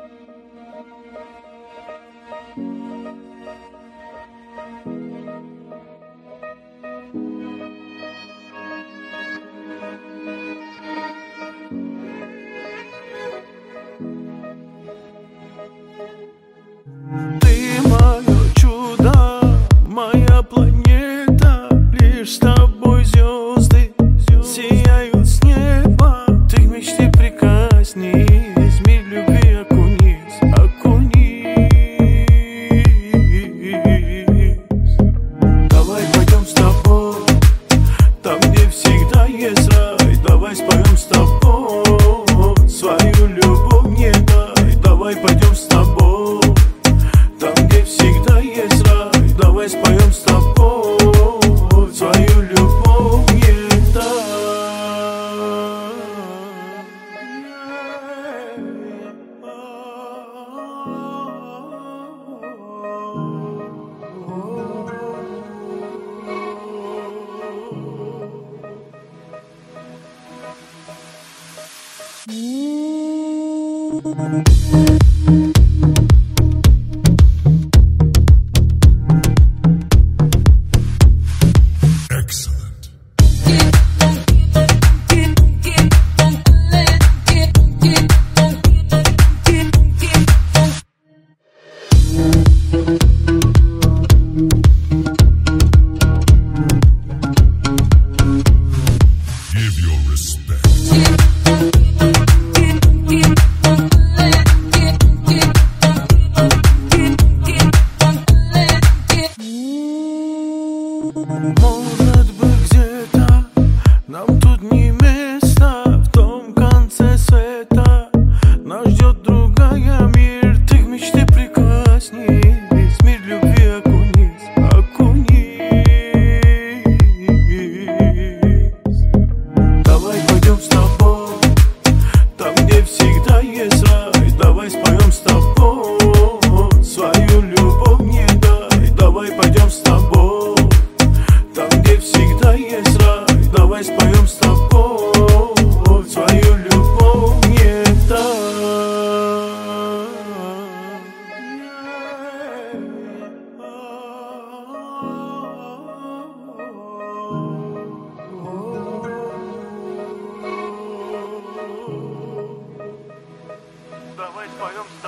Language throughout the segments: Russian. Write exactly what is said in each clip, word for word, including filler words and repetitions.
Ты мое чудо, моя планета, лишь с тобой звезды сияют с неба. Ты к мечте прикоснись, мир любви окунись, окунись. Давай пойдем с тобой, там, где всегда есть рай. Давай споем с тобой, свою любовь мне дай. Давай пойдем с тобой, там, где всегда есть рай. Давай споем с тобой, свою любовь мне дай. Может быть, где-то нам тут не место, в том конце света нас ждет другая мир. Ты к мечте прикоснись, мир любви окунись, окунись. Давай пойдем с тобой, там, где всегда есть рай. Давай споем с тобой, свою любовь мне дай. Давай пойдем с тобой, там, где всегда есть рай. Давай споем с тобой, свою любовь мне дай. Давай споем с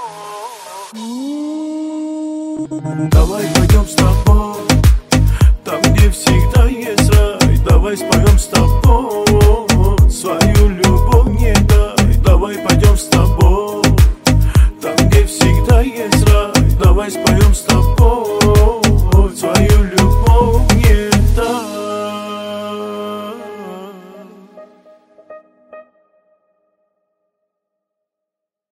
тобой. Давай пойдем с тобой, там, где всегда есть рай. Давай споем с тобой, свою любовь мне дай. Давай пойдем с тобой, там, где всегда есть рай. Давай споем с тобой.